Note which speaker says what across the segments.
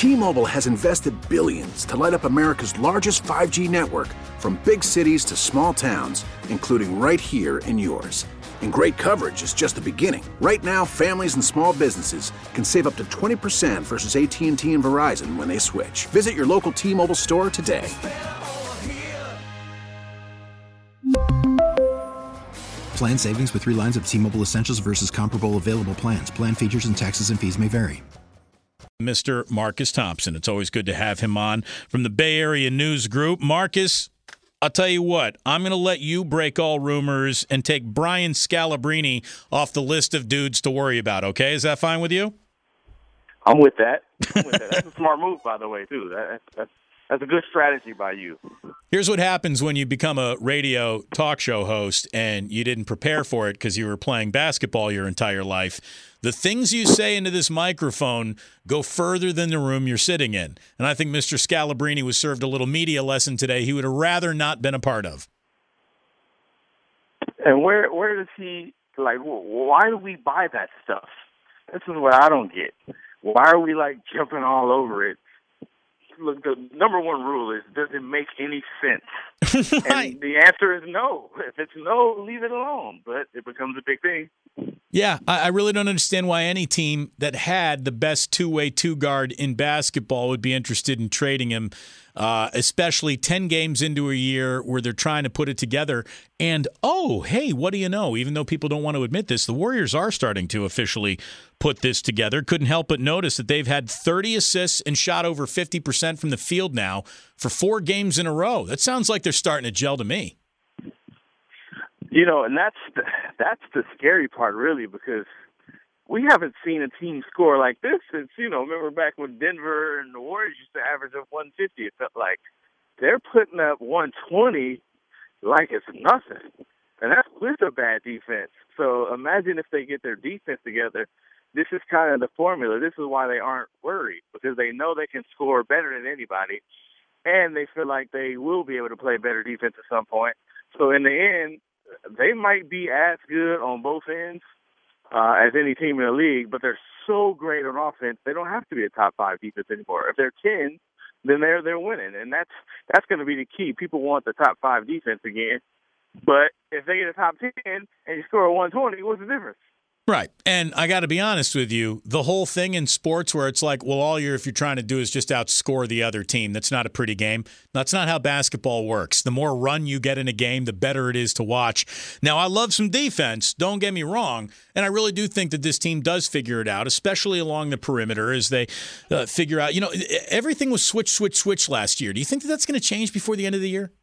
Speaker 1: T-Mobile has invested billions to light up America's largest 5G network, from big cities to small towns, including right here in yours. And great coverage is just the beginning. Right now, families and small businesses can save up to 20% versus AT&T and Verizon when they switch. Visit your local T-Mobile store today.
Speaker 2: Plan savings with 3 lines of T-Mobile Essentials versus comparable available plans. Plan features and taxes and fees may vary.
Speaker 3: Mr. Marcus Thompson. It's always good to have him on from the Bay Area News Group. Marcus, I'll tell you what, I'm going to let you break all rumors and take Brian Scalabrine off the list of dudes to worry about, okay? Is that fine with you?
Speaker 4: I'm with that. That's a smart move, by the way, too. That's a good strategy by you.
Speaker 3: Here's what happens when you become a radio talk show host and you didn't prepare for it because you were playing basketball your entire life. The things you say into this microphone go further than the room you're sitting in. And I think Mr. Scalabrine was served a little media lesson today he would have rather not been a part of.
Speaker 4: And where does he, why do we buy that stuff? This is what I don't get. Why are we, jumping all over it? Look, the number one rule is, does it make any sense?
Speaker 3: Right.
Speaker 4: And the answer is no. If it's no, leave it alone. But it becomes a big thing.
Speaker 3: Yeah, I really don't understand why any team that had the best two-way two-guard in basketball would be interested in trading him, especially 10 games into a year where they're trying to put it together. And, oh, hey, what do you know? Even though people don't want to admit this, the Warriors are starting to officially put this together. Couldn't help but notice that they've had 30 assists and shot over 50% from the field now for 4 games in a row. That sounds like they're starting to gel to me.
Speaker 4: And that's the scary part, really, because we haven't seen a team score like this since, remember back when Denver and the Warriors used to average up 150. It felt like they're putting up 120 like it's nothing. And that's with a bad defense. So imagine if they get their defense together. This is kind of the formula. This is why they aren't worried, because they know they can score better than anybody, and they feel like they will be able to play better defense at some point. So in the end, they might be as good on both ends as any team in the league, but they're so great on offense, they don't have to be a top 5 defense anymore. If they're 10, then they're winning, and that's going to be the key. People want the top 5 defense again, but if they get a top 10 and you score a 120, what's the difference?
Speaker 3: Right. And I got to be honest with you, the whole thing in sports where it's like, well, if you're trying to do is just outscore the other team, that's not a pretty game. That's not how basketball works. The more run you get in a game, the better it is to watch. Now, I love some defense, don't get me wrong, and I really do think that this team does figure it out, especially along the perimeter as they figure out, everything was switch last year. Do you think that that's going to change before the end of the year?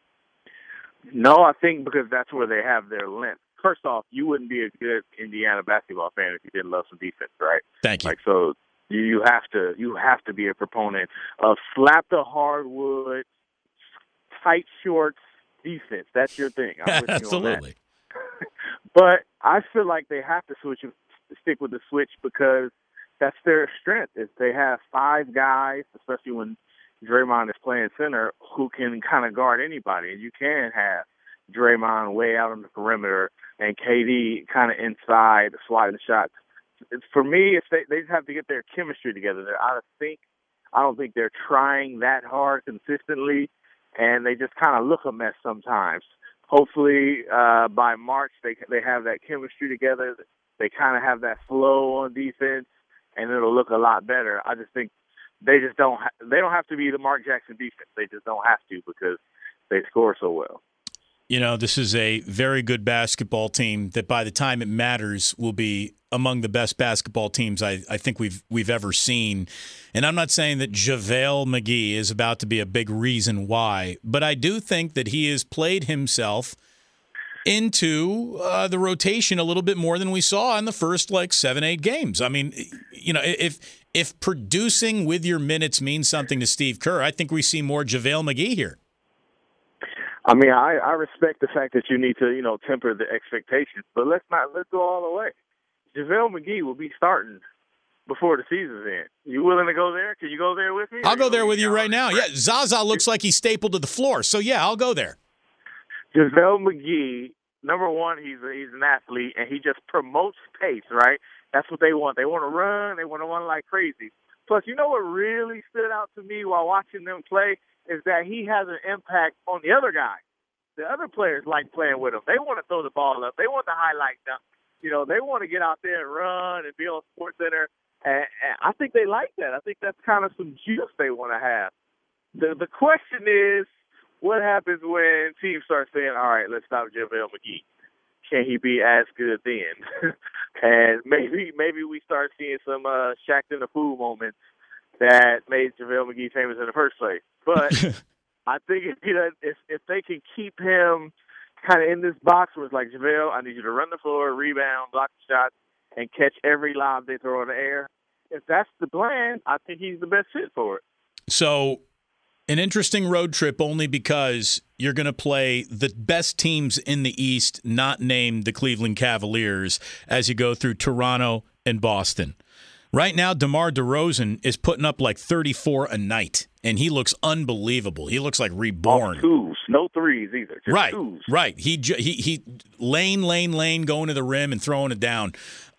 Speaker 4: No, I think because that's where they have their length. First off, you wouldn't be a good Indiana basketball fan if you didn't love some defense, right?
Speaker 3: Thank you.
Speaker 4: So you have to be a proponent of slap the hardwood, tight shorts defense. That's your thing. I'm with
Speaker 3: Absolutely.
Speaker 4: You on that. But I feel like they have to stick with the switch because that's their strength. Is they have 5 guys, especially when Draymond is playing center, who can kind of guard anybody, and you can have Draymond way out on the perimeter and KD kind of inside sliding the shots. For me, they just have to get their chemistry together. I don't think they're trying that hard consistently, and they just kind of look a mess sometimes. Hopefully, by March they have that chemistry together. They kind of have that flow on defense, and it'll look a lot better. I just think they don't have to be the Mark Jackson defense. They just don't have to because they score so well.
Speaker 3: This is a very good basketball team that by the time it matters will be among the best basketball teams I think we've ever seen. And I'm not saying that JaVale McGee is about to be a big reason why, but I do think that he has played himself into the rotation a little bit more than we saw in the first 7-8 games. I mean, if producing with your minutes means something to Steve Kerr, I think we see more JaVale McGee here.
Speaker 4: I mean, I respect the fact that you need to, temper the expectations, but let's go all the way. JaVale McGee will be starting before the season's end. You willing to go there? Can you go there with me?
Speaker 3: I'll go there with you right now. Yeah, Zaza looks like he's stapled to the floor, so yeah, I'll go there.
Speaker 4: JaVale McGee, number one, he's an athlete, and he just promotes pace, right? That's what they want. They want to run. They want to run like crazy. Plus, you know what really stood out to me while watching them play is that he has an impact on the other guys. The other players like playing with him. They want to throw the ball up. They want the highlight dunk. You know, they want to get out there and run and be on SportsCenter. And I think they like that. I think that's kind of some juice they want to have. The question is, what happens when teams start saying, all right, let's stop JaVale McGee? Can he be as good then? And maybe we start seeing some Shaqtin' a Fool moments that made JaVale McGee famous in the first place. But I think if they can keep him kind of in this box where it's like, JaVale, I need you to run the floor, rebound, block the shot, and catch every lob they throw in the air. If that's the plan, I think he's the best fit for it.
Speaker 3: So an interesting road trip only because you're going to play the best teams in the East, not named the Cleveland Cavaliers, as you go through Toronto and Boston. Right now, DeMar DeRozan is putting up like 34 a night, and he looks unbelievable. He looks like reborn.
Speaker 4: Off twos, no threes either. Just
Speaker 3: right,
Speaker 4: twos.
Speaker 3: right. He lane, going to the rim and throwing it down.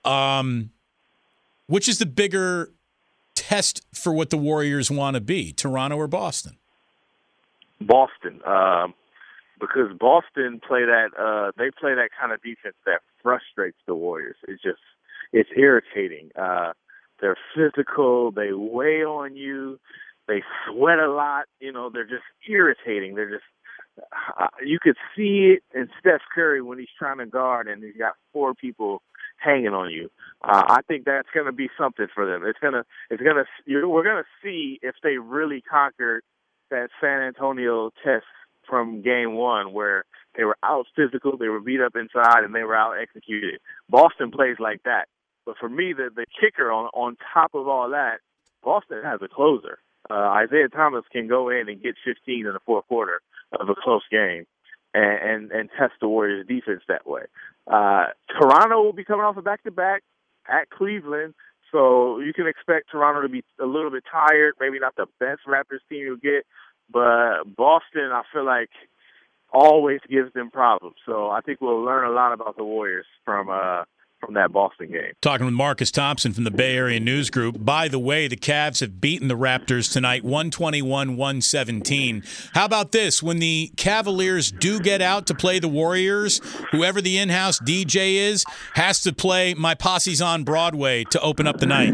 Speaker 3: Which is the bigger test for what the Warriors want to be, Toronto or Boston?
Speaker 4: Boston, because Boston play that kind of defense that frustrates the Warriors. It's irritating. They're physical. They weigh on you. They sweat a lot. You know, they're just irritating. They're just you could see it in Steph Curry when he's trying to guard and he's got four people hanging on you. I think that's going to be something for them. We're going to see if they really conquered that San Antonio test from game one where they were out physical, they were beat up inside, and they were out executed. Boston plays like that. But for me, the kicker on top of all that, Boston has a closer. Isaiah Thomas can go in and get 15 in the fourth quarter of a close game and test the Warriors' defense that way. Toronto will be coming off a back-to-back at Cleveland, so you can expect Toronto to be a little bit tired, maybe not the best Raptors team you'll get, but Boston, I feel like, always gives them problems. So I think we'll learn a lot about the Warriors from that Boston game.
Speaker 3: Talking with Marcus Thompson from the Bay Area News Group. By the way, the Cavs have beaten the Raptors tonight, 121-117. How about this? When the Cavaliers do get out to play the Warriors, whoever the in-house DJ is has to play My Posse's on Broadway to open up the night.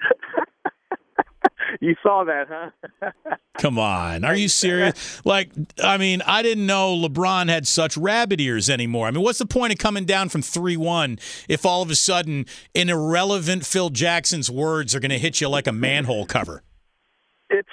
Speaker 4: You saw that, huh?
Speaker 3: Come on. Are you serious? I didn't know LeBron had such rabbit ears anymore. I mean, what's the point of coming down from 3-1 if all of a sudden an irrelevant Phil Jackson's words are going to hit you like a manhole cover?
Speaker 4: It's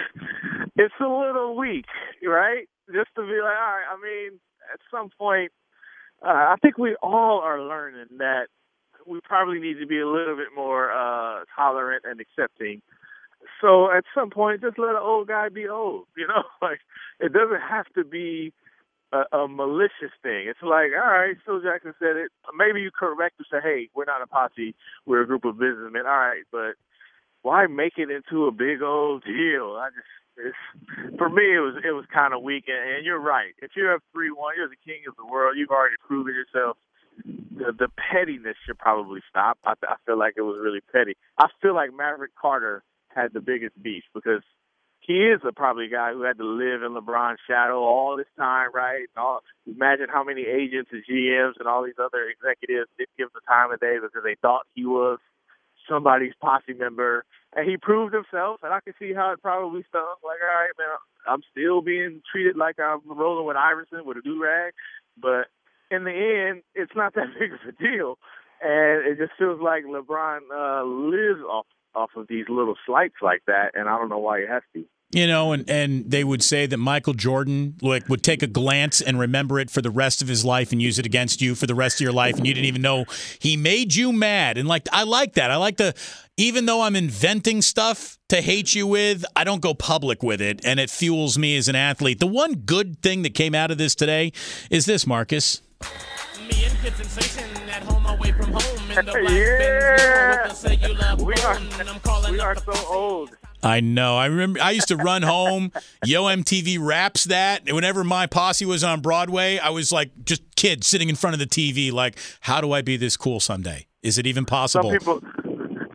Speaker 4: a little weak, right? Just to be like, all right, I mean, at some point, I think we all are learning that we probably need to be a little bit more tolerant and accepting. So at some point, just let an old guy be old, you know? Like, it doesn't have to be a malicious thing. It's like, all right, Phil Jackson said it. Maybe you correct and say, hey, we're not a posse. We're a group of businessmen. All right, but why make it into a big old deal? For me, it was kind of weak. And you're right. If you're up 3-1, you're the king of the world. You've already proven yourself. The pettiness should probably stop. I feel like it was really petty. I feel like Maverick Carter had the biggest beef because he is probably a guy who had to live in LeBron's shadow all this time, right? Imagine how many agents and GMs and all these other executives didn't give him the time of day because they thought he was somebody's posse member. And he proved himself, and I can see how it probably stung. Like, all right, man, I'm still being treated like I'm rolling with Iverson with a do-rag. But in the end, it's not that big of a deal. And it just feels like LeBron lives off of these little slights like that, and I don't know why he has to.
Speaker 3: You know, and they would say that Michael Jordan would take a glance and remember it for the rest of his life and use it against you for the rest of your life, and you didn't even know he made you mad. And I like that. I like even though I'm inventing stuff to hate you with, I don't go public with it, and it fuels me as an athlete. The one good thing that came out of this today is this, Marcus.
Speaker 5: Me and Kid Sensation at home away from home.
Speaker 4: Yeah. We are so old.
Speaker 3: I know. I remember I used to run home. Yo MTV Raps that. And whenever My Posse was on Broadway, I was like just kid sitting in front of the TV like, how do I be this cool someday? Is it even possible?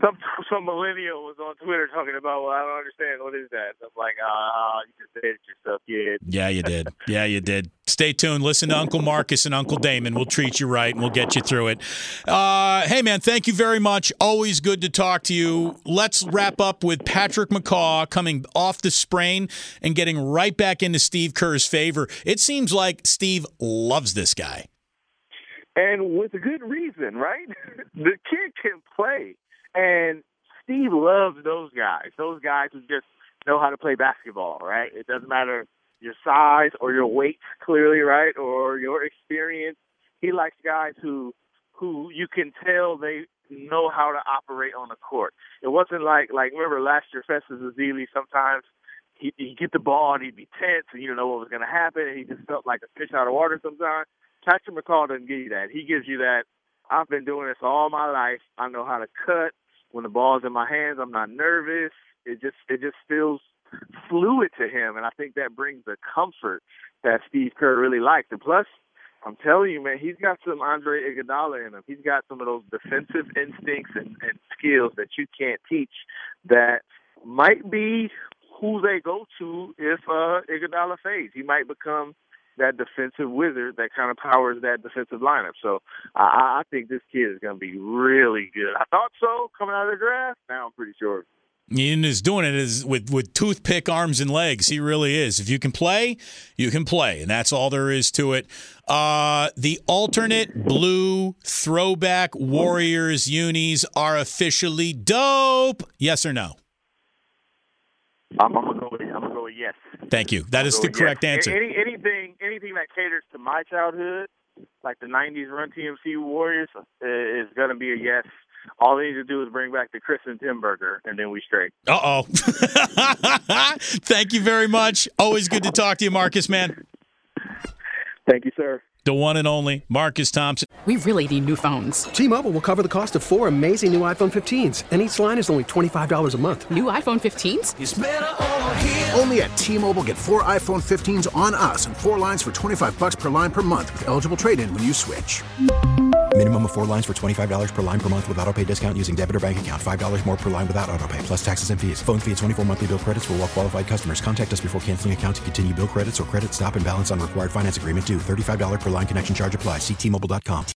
Speaker 4: some millennial was on Twitter talking about, well, I don't understand. What is that? I'm like, you just said it yourself, kid.
Speaker 3: Yeah, you did. Yeah, you did. Stay tuned. Listen to Uncle Marcus and Uncle Damon. We'll treat you right, and we'll get you through it. Hey, man, thank you very much. Always good to talk to you. Let's wrap up with Patrick McCaw coming off the sprain and getting right back into Steve Kerr's favor. It seems like Steve loves this guy.
Speaker 4: And with a good reason, right? The kid can play. And Steve loves those guys who just know how to play basketball, right? It doesn't matter your size or your weight, clearly, right, or your experience. He likes guys who you can tell they know how to operate on the court. It wasn't like remember last year, Festus Ezeli, sometimes he'd get the ball and he'd be tense and you don't know what was going to happen, and he just felt like a fish out of water sometimes. Patrick McCaw doesn't give you that. He gives you that, I've been doing this all my life. I know how to cut. When the ball's in my hands, I'm not nervous. It just feels fluid to him, and I think that brings the comfort that Steve Kerr really likes. And plus, I'm telling you, man, he's got some Andre Iguodala in him. He's got some of those defensive instincts and skills that you can't teach that might be who they go to if Iguodala fades. He might become that defensive wizard that kind of powers that defensive lineup. So I think this kid is going to be really good. I thought so coming out of the draft. Now I'm pretty sure.
Speaker 3: Ian is doing it with toothpick arms and legs. He really is. If you can play, you can play, and that's all there is to it. The alternate blue throwback Warriors unis are officially dope. Yes or no?
Speaker 4: I'm gonna go with yes.
Speaker 3: Thank you. That is the correct answer.
Speaker 4: Anything that caters to my childhood, like the '90s Run TMC Warriors, is gonna be a yes. All they need to do is bring back the Chris and Tim burger, and then we straight.
Speaker 3: Uh-oh. Thank you very much. Always good to talk to you, Marcus, man.
Speaker 4: Thank you, sir.
Speaker 3: The one and only Marcus Thompson.
Speaker 6: We really need new phones.
Speaker 7: T-Mobile will cover the cost of 4 amazing new iPhone 15s, and each line is only $25 a month.
Speaker 6: New iPhone 15s?
Speaker 1: It's better over here. Only at T-Mobile, get 4 iPhone 15s on us and 4 lines for $25 per line per month with eligible trade-in when you switch.
Speaker 2: Minimum of 4 lines for $25 per line per month with autopay discount using debit or bank account. $5 more per line without autopay, plus taxes and fees. Phone fee at 24 monthly bill credits for well-qualified customers. Contact us before canceling account to continue bill credits or credit stop and balance on required finance agreement due. $35 per line connection charge applies. See T-Mobile.com.